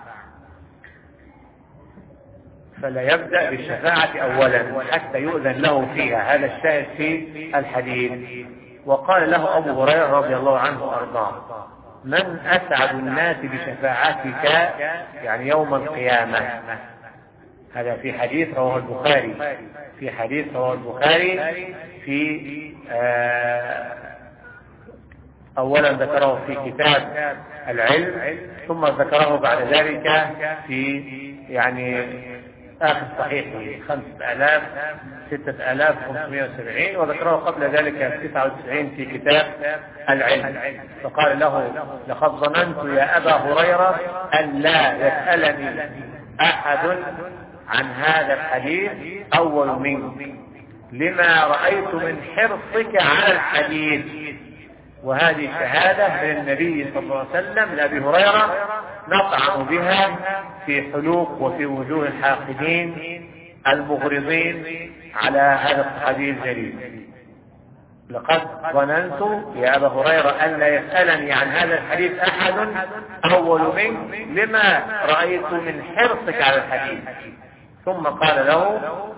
فلا يبدأ بالشفاعة أولا حتى يؤذن له فيها، هذا الشاهد في الحديث. وقال له أبو هريرة رضي الله عنه وأرضاه من أسعد الناس بشفاعتك يعني يوم القيامة، هذا في حديث رواه البخاري، في حديث رواه البخاري في آه أولا ذكره في كتاب العلم، ثم ذكره بعد ذلك في يعني آخر صحيحه خمسة آلاف ستة آلاف وخمسمائة وسبعين، وذكره قبل ذلك تسعة وتسعين في كتاب العلم. فقال له لقد ظننت يا أبا هريرة أن لا يسألني أحد عن هذا الحديث أول منك لما رأيت من حرصك على الحديث. وهذه شهادة من النبي صلى الله عليه وسلم لأبي هريرة نطعن بها في حلوق وفي وجوه الحاقدين المغرضين على هذا الصحابي الجليل. لقد ظننت يا أبا هريرة أن لا يسألني عن هذا الحديث أحد أول منك لما رأيت من حرصك على الحديث. ثم قال له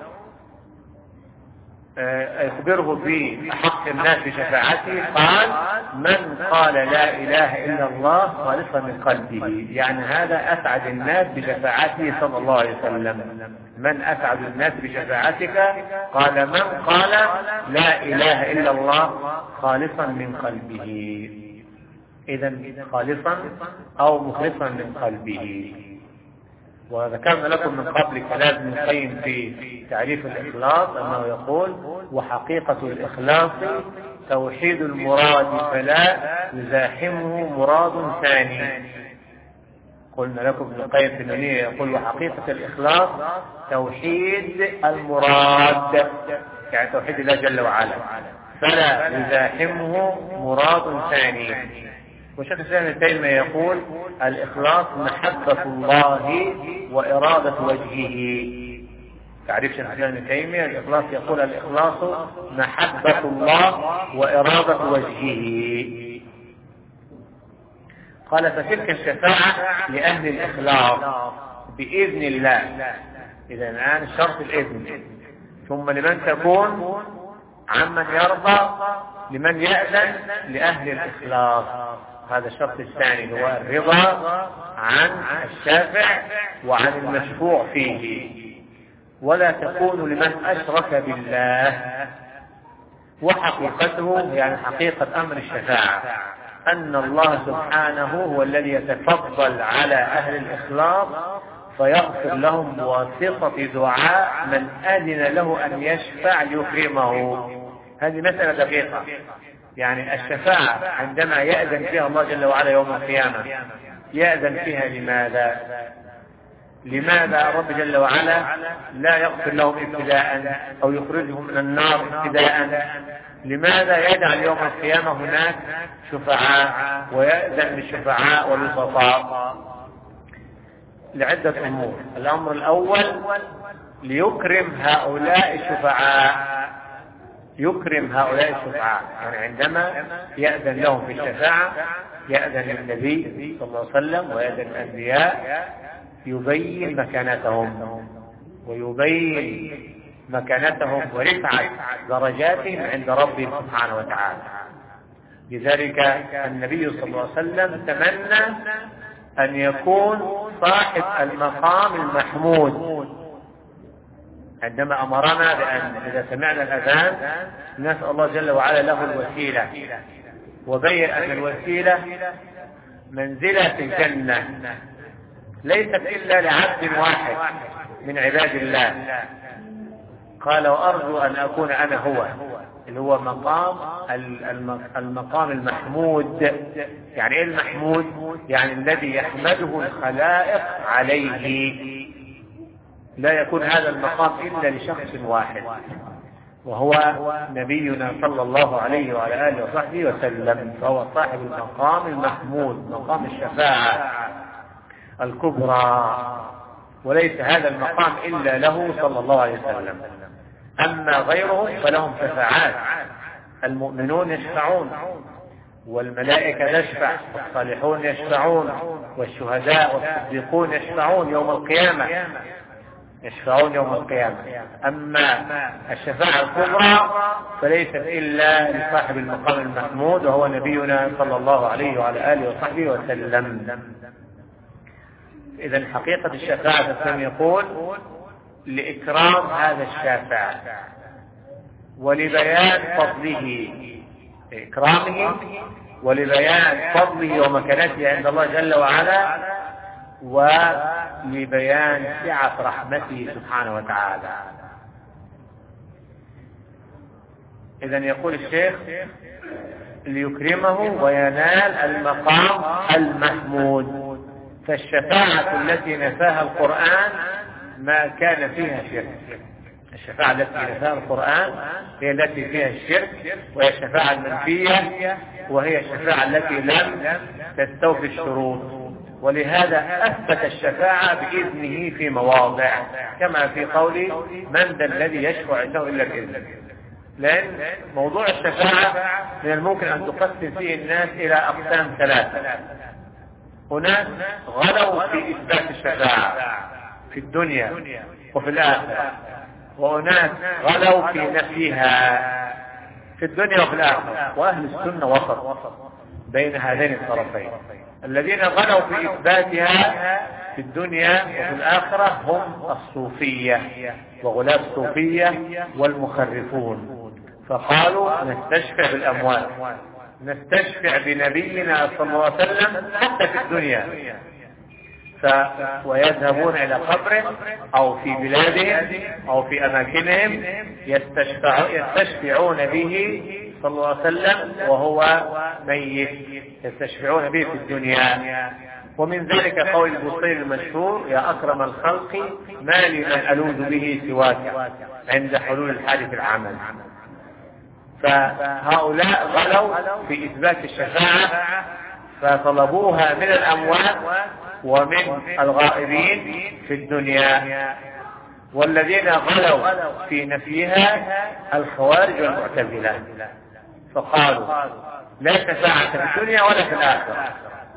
يخبره بحق الناس بشفاعته، قال من قال لا إله إلا الله خالصا من قلبه، يعني هذا أسعد الناس بشفاعته صلى الله عليه وسلم. من أسعد الناس بشفاعتك؟ قال من قال لا إله إلا الله خالصا من قلبه، إذن خالصا أو مخلصا من قلبه. وذكرنا لكم من قبل كلام ابن القيم في تعريف الإخلاص أنه يقول وحقيقة الإخلاص توحيد المراد فلا يزاحمه مراد ثاني. قلنا لكم ابن القيم في النونية يقول وحقيقة الإخلاص توحيد المراد يعني توحيد الله جل وعلا فلا يزاحمه مراد ثاني. وشيخ الإسلام ابن تيمية يقول الإخلاص محبة الله وإرادة وجهه. تعريف شيخ الإسلام ابن تيمية الإخلاص يقول الإخلاص محبة الله وإرادة وجهه. قال فتلك الشفاعة لأهل الإخلاص بإذن الله. إذا الآن شرط الإذن، ثم لمن تكون؟ عمن يرضى، لمن يأذن؟ لأهل الإخلاص. هذا الشرط الثاني هو الرضا عن الشافع وعن المشفوع فيه، ولا تكون لمن أشرك بالله. وحقيقته يعني حقيقة أمر الشفاعة أن الله سبحانه هو الذي يتفضل على أهل الإخلاص فيغفر لهم بواسطة دعاء من أذن له أن يشفع يكرمه. هذه مسألة دقيقة، يعني الشفاعة عندما يأذن فيها الله جل وعلا يوم القيامة يأذن فيها لماذا؟ لماذا الرب جل وعلا لا يغفر لهم ابتداء أو يخرجهم من النار ابتداء؟ لماذا يجعل يوم القيامة هناك شفعاء ويأذن بالشفعاء والوسطاء؟ لعدة أمور. الأمر الأول ليكرم هؤلاء الشفعاء، يكرم هؤلاء الشفعاء، يعني عندما يأذن لهم في الشفاعة يأذن النبي صلى الله عليه وسلم ويأذن الأنبياء يبين مكانتهم ويبين مكانتهم ورفعة درجاتهم عند ربهم سبحانه وتعالى. لذلك النبي صلى الله عليه وسلم تمنى أن يكون صاحب المقام المحمود عندما أمرنا بأن إذا سمعنا الأذان نسأل الله جل وعلا له الوسيلة، وبين أن الوسيلة منزلة في الجنة ليست إلا لعبد واحد من عباد الله. قال وأرجو أن أكون أنا هو، اللي هو مقام المقام المحمود. يعني إيه المحمود؟ يعني الذي يحمده الخلائق عليه. لا يكون هذا المقام إلا لشخص واحد، وهو نبينا صلى الله عليه وعلى آله وصحبه وسلم، فهو صاحب المقام المحمود، مقام الشفاعة الكبرى، وليس هذا المقام إلا له صلى الله عليه وسلم. أما غيرهم فلهم شفاعات، المؤمنون يشفعون، والملائكة تشفع، والصالحون يشفعون، والشهداء والصديقون يشفعون يوم القيامة، يشفعون يوم القيامة. أما الشفاعة الكبرى فليست إلا لصاحب المقام المحمود، وهو نبينا صلى الله عليه وعلى آله وصحبه وسلم. إذن حقيقة الشفاعة الإسلام يقول لإكرام هذا الشافع ولبيان فضله، إكرامه ولبيان فضله ومكانته عند الله جل وعلا، ولبيان سعة رحمته سبحانه وتعالى. إذن يقول الشيخ ليكرمه وينال المقام المحمود. فالشفاعة التي نفاها القرآن ما كان فيها شرك. الشفاعة التي نفاها القرآن هي التي فيها الشرك، وهي الشفاعة المنفية، وهي الشفاعة التي لم تستوفي الشروط. ولهذا أثبت الشفاعة بإذنه في مواضع، كما في قول من ذا الذي يشفع عنده إلا بإذنه. لأن موضوع الشفاعة من الممكن أن تقسم فيه الناس إلى أقسام ثلاثة. هناك غلوا في إثبات الشفاعة في الدنيا وفي الآخرة، وهناك غلوا في نفيها في الدنيا وفي الآخرة. وأهل السنة وسط بين هذين الطرفين. الذين غلوا في إثباتها في الدنيا وفي الآخرة هم الصوفية وغلاة الصوفية والمخرفون، فقالوا نستشفع بالأموال، نستشفع بنبينا صلى الله عليه وسلم حتى في الدنيا. ف... ويذهبون إلى قبره أو في بلادهم أو في أماكنهم يستشفع... يستشفعون به صلى الله عليه وسلم وهو ميت، يستشفعون به في الدنيا. ومن ذلك قول البوصيري المشهور يا أكرم الخلق ما لي من ألوذ به سواك عند حلول الحادث العمل. فهؤلاء غلوا في إثبات الشفاعة فطلبوها من الأموات ومن الغائبين في الدنيا. والذين غلوا في نفيها الخوارج والمعتزلة، فقالوا لا شفاعة في الدنيا ولا في الآخرة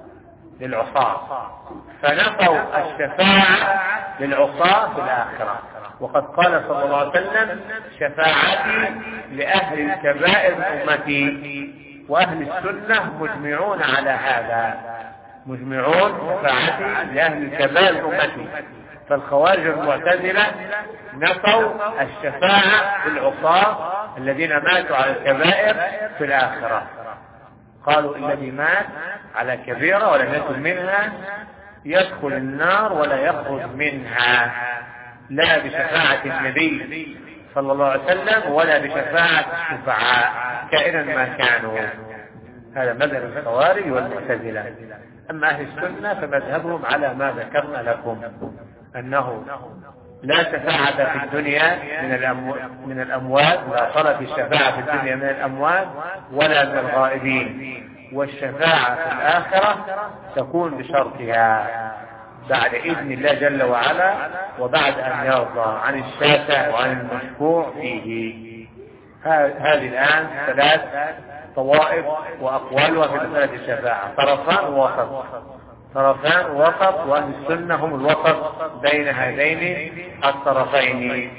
للعصاة، فنفوا الشفاعة للعصاة في الآخرة. وقد قال صلى الله عليه وسلم شفاعتي لأهل الكبائر من أمتي، وأهل السنة مجمعون على هذا، مجمعون شفاعتي لأهل الكبائر من أمتي. فالخوارج المعتزلة نفوا الشفاعة للعصاة الذين ماتوا على الكبائر في الآخرة. قالوا الذي مات على كبيرة ولم يكن منها يدخل النار ولا يخرج منها، لا بشفاعة النبي صلى الله عليه وسلم ولا بشفاعة الشفعاء كائنا ما كانوا. هذا مذهب الخوارج والمعتزلة. أما أهل السنة فمذهبهم على ما ذكرنا لكم، أنه لا شفاعة في الدنيا من الأموات, من الأموات لا طلب الشفاعة في الدنيا من الأموات ولا من الغائبين، والشفاعة في الآخرة تكون بشرطها بعد إذن الله جل وعلا، وبعد أن يرضى عن الشافع وعن المشفوع فيه. هذه الآن ثلاث طوائف وأقوالها في مسألة الشفاعة، طرفان ووسط، طرفان ووسط، وأهل السنة هم الوسط بين هذين الطرفين.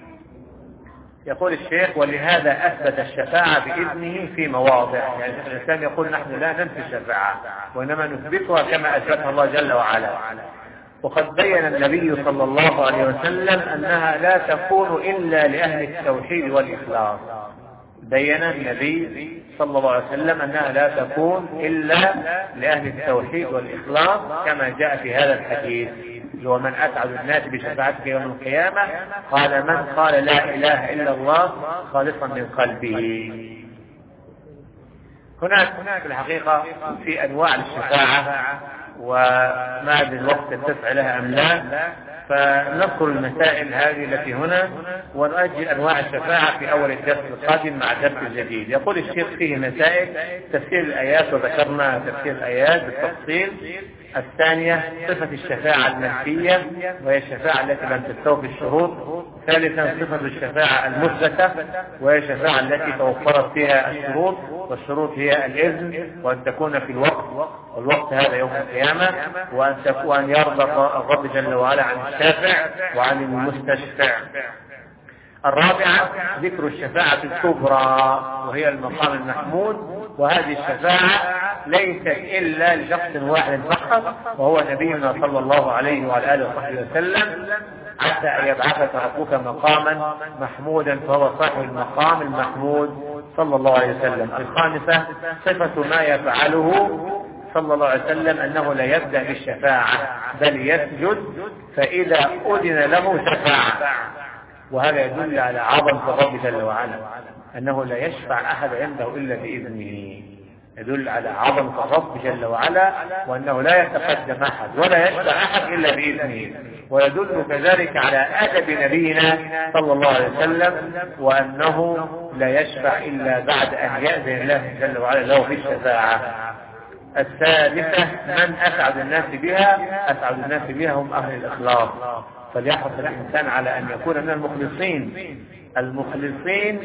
يقول الشيخ ولهذا أثبت الشفاعة بإذنه في مواضع. يعني الإنسان يقول نحن لا ننفي الشفاعة وإنما نثبتها كما أثبتها الله جل وعلا. وقد بين النبي صلى الله عليه وسلم أنها لا تكون إلا لأهل التوحيد والإخلاص، بين النبي صلى الله عليه وسلم أنها لا تكون إلا لأهل التوحيد والإخلاص كما جاء في هذا الحديث، هو من أسعد الناس بشفاعتك يوم القيامة قال من قال لا إله إلا الله خالصا من قلبه. هناك في الحقيقة في أنواع الشفاعة وما أدري الوقت يتسع لها أم لا، فنذكر المسائل هذه التي هنا ونؤجل أنواع الشفاعة في أول الدرس القادم مع الدرس الجديد. يقول الشيخ فيه مسائل تفسير الآيات وذكرنا تفسير الآيات بالتفصيل. الثانية صفة الشفاعة المنفية وهي الشفاعة التي لم تستوفي الشروط. ثالثا صفة الشفاعة المثبتة وهي الشفاعة التي توفرت فيها الشروط، والشروط هي الإذن وأن تكون في الوقت، والوقت هذا يوم القيامة، وأن تكون يرضى الرب جل وعلا عن الشافع وعن المستشفع. الرابعة ذكر الشفاعة الكبرى وهي المقام المحمود، وهذه الشفاعة ليست إلا لشخص واحد فقط وهو نبينا صلى الله عليه وعلى آله وصحبه وسلم، حتى أن يبعثك ربك مقاما محمودا فهو صاحب المقام المحمود صلى الله عليه وسلم. الخامسة صفة ما يفعله صلى الله عليه وسلم أنه لا يبدأ بالشفاعة بل يسجد فإذا أذن له شفاعة، وهذا يدل على عظمة الرب جل وعلا أنه لا يشفع أحد عنده إلا بإذنه، يدل على عظمة الرب جل وعلا وأنه لا يتقدم أحد ولا يشفع أحد إلا بإذنه، ويدل كذلك على أدب نبينا صلى الله عليه وسلم وأنه لا يشفع إلا بعد أن يأذن الله جل وعلا له في الشفاعة. الثالثة من أسعد الناس بها، أسعد الناس بها هم أهل الإخلاص، فليحرص الإنسان على أن يكون من المخلصين. المخلصين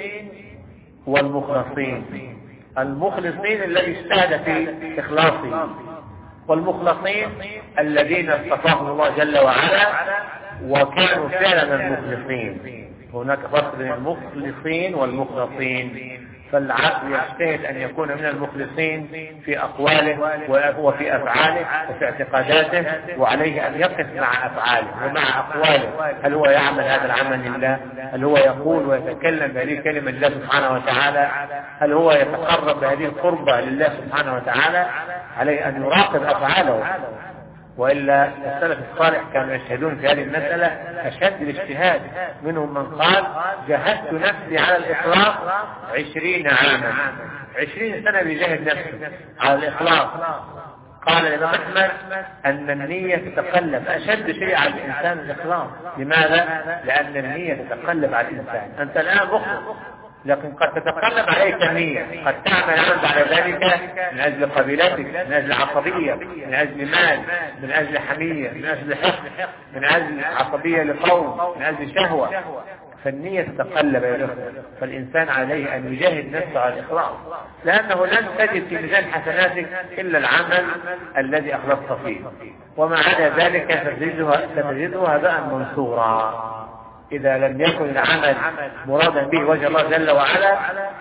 والمخلصين، المخلصين الذي اجتهد في إخلاصه، والمخلصين الذين اصطفاهم الله جل وعلا وكانوا فعلا المخلصين. هناك فرق بين المخلصين والمخلصين، فالعبد يجتهد أن يكون من المخلصين في أقواله وفي أفعاله وفي اعتقاداته، وعليه أن يقف مع أفعاله ومع أقواله. هل هو يعمل هذا العمل لله؟ هل هو يقول ويتكلم بهذه الكلمة لله سبحانه وتعالى؟ هل هو يتقرب بهذه القربة لله سبحانه وتعالى؟ عليه أن يراقب أفعاله، وإلا السلف الصالح كانوا يشهدون في هذه المسألة أشد الاجتهاد. منهم من قال جهدت نفسي على الإخلاص عشرين عاما، عشرين سنة بيجاهد نفسه على الإخلاص. قال الإمام أحمد أن النية تتقلب، أشد شيء على الإنسان الإخلاص. لماذا؟ لأن النية تتقلب على الإنسان. أنت الآن مخلص لكن قد تتقلب عليك النية، قد تعمل عمل بعد ذلك من أجل قبيلتك، من أجل عصبية، من أجل مال، من أجل حمية، من أجل حق، من أجل عصبية لقوم، من أجل شهوة، فالنية تتقلب يا الأخوة. فالإنسان عليه أن يجاهد نفسه على الإخلاص، لأنه لن تجد في ميزان حسناتك إلا العمل الذي أخلصت فيه، وما عدا ذلك ستجده هباء منثورا. إذا لم يكن العمل مرادا به وجه الله جل وعلا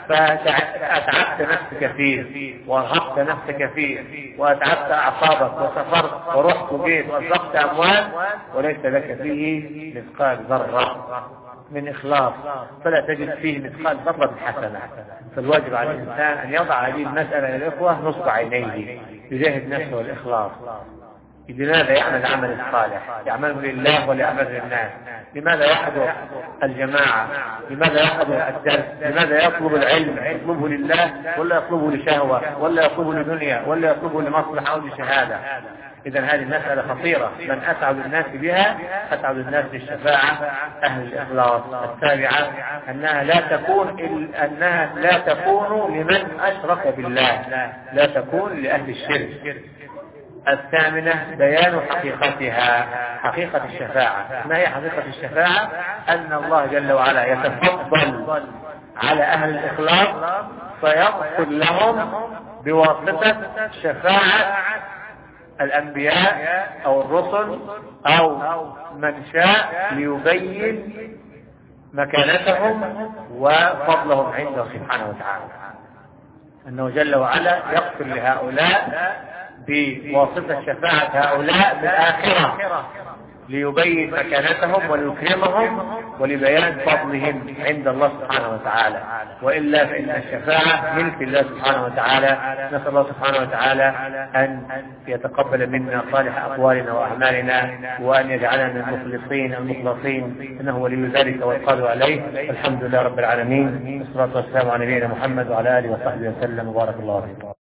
فأتعبت نفسك فيه وأرهقت نفسك فيه وأتعبت أعصابك وسافرت ورحت وجيت وأنفقت أموال وليس لك فيه مثقال ذرة من إخلاص، فلا تجد فيه مثقال ذرة حسنة. فالواجب على الإنسان أن يضع هذه المسألة يا الإخوة نصب عينيه، يجاهد نفسه الإخلاص. لماذا يعمل العمل الصالح؟ يعمله لله ولا يعمله للناس؟ لماذا يحضر الجماعة؟ لماذا يحضر الدرس؟ لماذا يطلب العلم؟ يطلبه لله ولا يطلبه لشهوة ولا يطلبه لدنيا ولا يطلبه لمصلحة أو لشهادة؟ إذا هذه مسألة خطيرة، من أسعد الناس بها أسعد الناس بالشفاعة أهل الإخلاص. السابعة أنها لا تكون أنها لا تكون لمن أشرك بالله، لا تكون لأهل الشرك. الثامنة بيان حقيقتها، حقيقة الشفاعة. ما هي حقيقة الشفاعة؟ أن الله جل وعلا يتفضل على أهل الإخلاص فيغفر لهم بواسطة شفاعة الأنبياء أو الرسل أو من شاء ليبين مكانتهم وفضلهم عنده سبحانه وتعالى. أنه جل وعلا يغفر لهؤلاء بواسطة شفاعة هؤلاء بالآخرة ليبين مكانتهم وليكرمهم ولبيان فضلهم عند الله سبحانه وتعالى، وإلا فإن الشفاعة ملك الله سبحانه وتعالى. نسأل الله سبحانه وتعالى أن يتقبل منا صالح أقوالنا وأعمالنا، وأن يجعلنا من المخلصين المخلصين، إنه ولي ذلك والقادر عليه. الحمد لله رب العالمين، والصلاة والسلام على نبينا محمد وعلى آله وصحبه وسلم، وبارك الله فيكم.